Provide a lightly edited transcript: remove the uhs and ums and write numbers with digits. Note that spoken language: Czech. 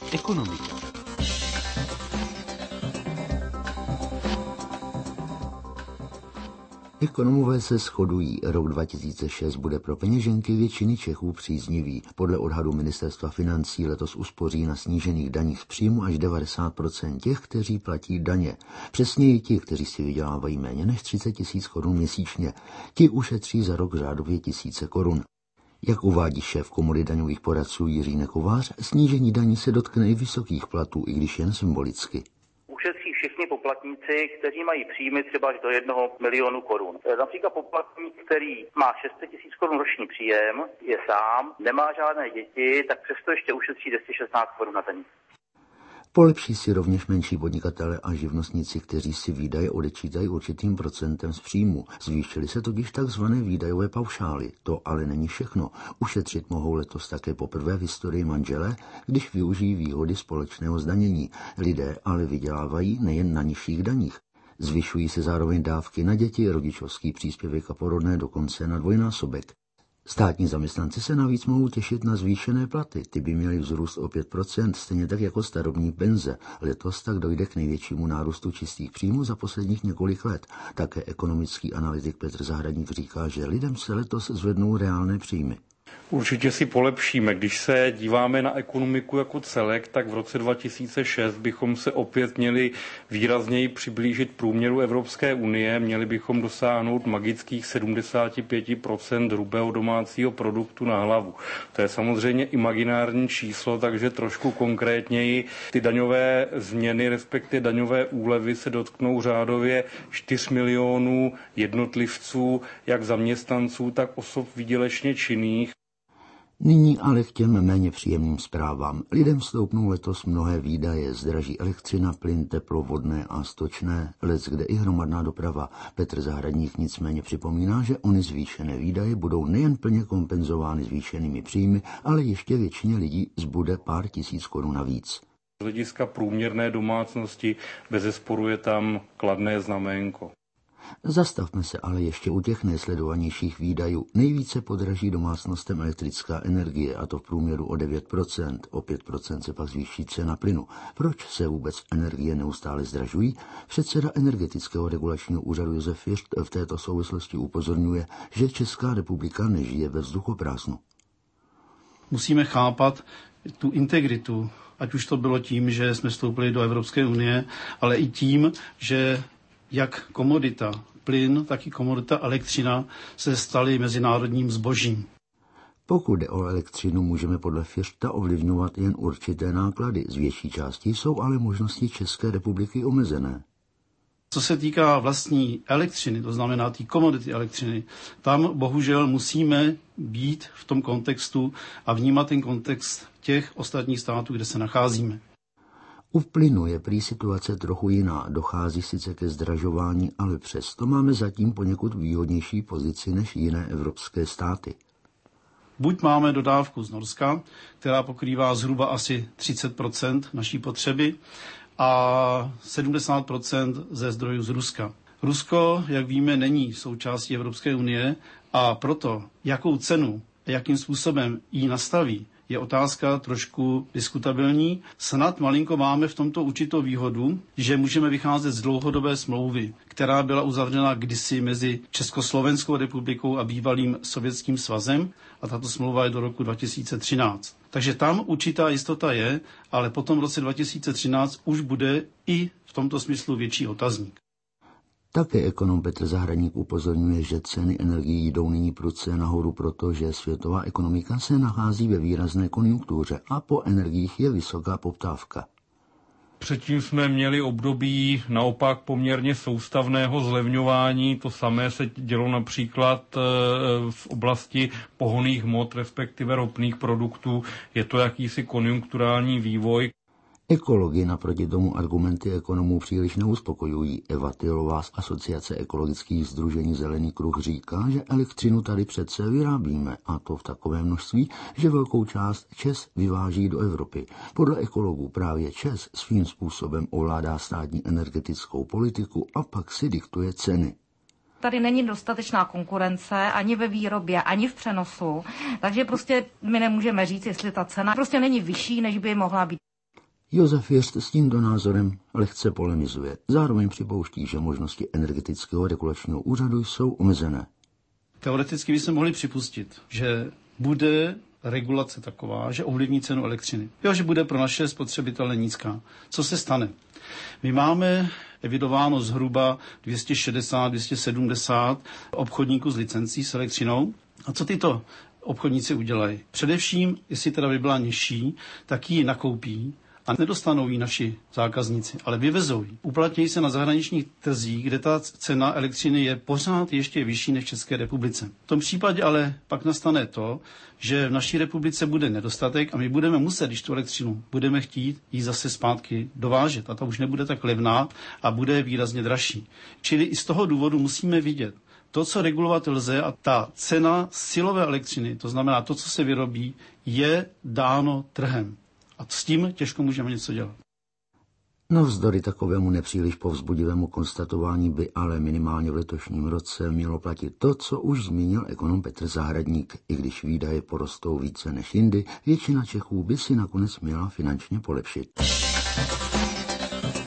Ekonomika. Ekonomové se shodují, rok 2006 bude pro peněženky většiny Čechů příznivý. Podle odhadu Ministerstva financí letos uspoří na snížených daních z příjmu až 90% těch, kteří platí daně. Přesněji ti, kteří si vydělávají méně než 30 000 korun měsíčně. Ti ušetří za rok řádově tisíce korun. Jak uvádí šéf Komory daňových poradců Jiří Nekovář, snížení daní se dotkne i vysokých platů, i když jen symbolicky. Ušetří všichni poplatníci, kteří mají příjmy třeba až do 1 milionu korun. Například poplatník, který má 600 000 korun roční příjem, je sám, nemá žádné děti, tak přesto ještě ušetří 216 korun na daních. Polepší si rovněž menší podnikatele a živnostníci, kteří si výdaje odečítají určitým procentem z příjmu. Zvýšily se totiž takzvané výdajové paušály. To ale není všechno. Ušetřit mohou letos také poprvé v historii manželé, když využijí výhody společného zdanění. Lidé ale vydělávají nejen na nižších daních. Zvyšují se zároveň dávky na děti, rodičovský příspěvek a porodné dokonce na dvojnásobek. Státní zaměstnanci se navíc mohou těšit na zvýšené platy. Ty by měly vzrůst o 5%, stejně tak jako starobní penze. Letos tak dojde k největšímu nárůstu čistých příjmů za posledních několik let. Také ekonomický analytik Petr Zahradník říká, že lidem se letos zvednou reálné příjmy. Určitě si polepšíme. Když se díváme na ekonomiku jako celek, tak v roce 2006 bychom se opět měli výrazněji přiblížit průměru Evropské unie. Měli bychom dosáhnout magických 75% hrubého domácího produktu na hlavu. To je samozřejmě imaginární číslo, takže trošku konkrétněji ty daňové změny, respektive daňové úlevy se dotknou řádově 4 milionů jednotlivců, jak zaměstnanců, tak osob výdělečně činných. Nyní ale k těm méně příjemným zprávám. Lidem stoupnou letos mnohé výdaje, zdraží elektřina, plyn, teplo, vodné a stočné, leckde i hromadná doprava. Petr Zahradník nicméně připomíná, že ony zvýšené výdaje budou nejen plně kompenzovány zvýšenými příjmy, ale ještě většině lidí zbude pár tisíc korun navíc. Z hlediska průměrné domácnosti bezesporu je tam kladné znaménko. Zastavme se ale ještě u těch nejsledovanějších výdajů. Nejvíce podraží domácnostem elektrická energie, a to v průměru o 9%. O 5% se pak zvýší cena plynu. Proč se vůbec energie neustále zdražují? Předseda Energetického regulačního úřadu Josef Fiřt v této souvislosti upozorňuje, že Česká republika nežije ve vzduchoprázdnu. Musíme chápat tu integritu, ať už to bylo tím, že jsme vstoupili do Evropské unie, ale i tím, že jak komodita plyn, tak i komodita elektřina se staly mezinárodním zbožím. Pokud jde o elektřinu, můžeme podle Fiřta ovlivňovat jen určité náklady. Z větší části jsou ale možnosti České republiky omezené. Co se týká vlastní elektřiny, to znamená té komodity elektřiny, tam bohužel musíme být v tom kontextu a vnímat ten kontext těch ostatních států, kde se nacházíme. U plynu je prý situace trochu jiná, dochází sice ke zdražování, ale přesto máme zatím poněkud výhodnější pozici než jiné evropské státy. Buď máme dodávku z Norska, která pokrývá zhruba asi 30% naší potřeby a 70% ze zdrojů z Ruska. Rusko, jak víme, není součástí Evropské unie a proto, jakou cenu a jakým způsobem ji nastaví, je otázka trošku diskutabilní. Snad malinko máme v tomto určitou výhodu, že můžeme vycházet z dlouhodobé smlouvy, která byla uzavřena kdysi mezi Československou republikou a bývalým Sovětským svazem a tato smlouva je do roku 2013. Takže tam určitá jistota je, ale potom v roce 2013 už bude i v tomto smyslu větší otazník. Také ekonom Petr Zahradník upozorňuje, že ceny energií jdou nyní prudce nahoru, protože světová ekonomika se nachází ve výrazné konjunktuře a po energiích je vysoká poptávka. Předtím jsme měli období naopak poměrně soustavného zlevňování. To samé se dělo například v oblasti pohonných hmot, respektive ropných produktů. Je to jakýsi konjunkturální vývoj. Ekologi naproti tomu argumenty ekonomů příliš neuspokojují. Eva Tylová z Asociace ekologických sdružení Zelený kruh říká, že elektřinu tady přece vyrábíme, a to v takovém množství, že velkou část ČEZ vyváží do Evropy. Podle ekologů právě ČEZ svým způsobem ovládá státní energetickou politiku a pak si diktuje ceny. Tady není dostatečná konkurence ani ve výrobě, ani v přenosu, takže prostě my nemůžeme říct, jestli ta cena prostě není vyšší, než by mohla být. Josef Jirst s tímto názorem lehce polemizuje. Zároveň připouští, že možnosti energetického regulačního úřadu jsou omezené. Teoreticky bychom mohli připustit, že bude regulace taková, že ovlivní cenu elektřiny. Jo, že bude pro naše spotřebitele nízká. Co se stane? My máme evidováno zhruba 260-270 obchodníků s licencí s elektřinou. A co tyto obchodníci udělají? Především, jestli teda by byla nižší, tak ji nakoupí a nedostanou ji naši zákazníci, ale vyvezou ji. Uplatňují se na zahraničních trzích, kde ta cena elektřiny je pořád ještě vyšší než v České republice. V tom případě ale pak nastane to, že v naší republice bude nedostatek a my budeme muset, když tu elektřinu budeme chtít, ji zase zpátky dovážet. A ta už nebude tak levná a bude výrazně dražší. Čili i z toho důvodu musíme vidět, to, co regulovat lze, a ta cena silové elektřiny, to znamená to, co se vyrobí, je dáno trhem. A s tím těžko můžeme něco dělat. Navzdory takovému nepříliš povzbudivému konstatování by ale minimálně v letošním roce mělo platit to, co už zmínil ekonom Petr Zahradník. I když výdaje porostou více než jindy, většina Čechů by si nakonec měla finančně polepšit.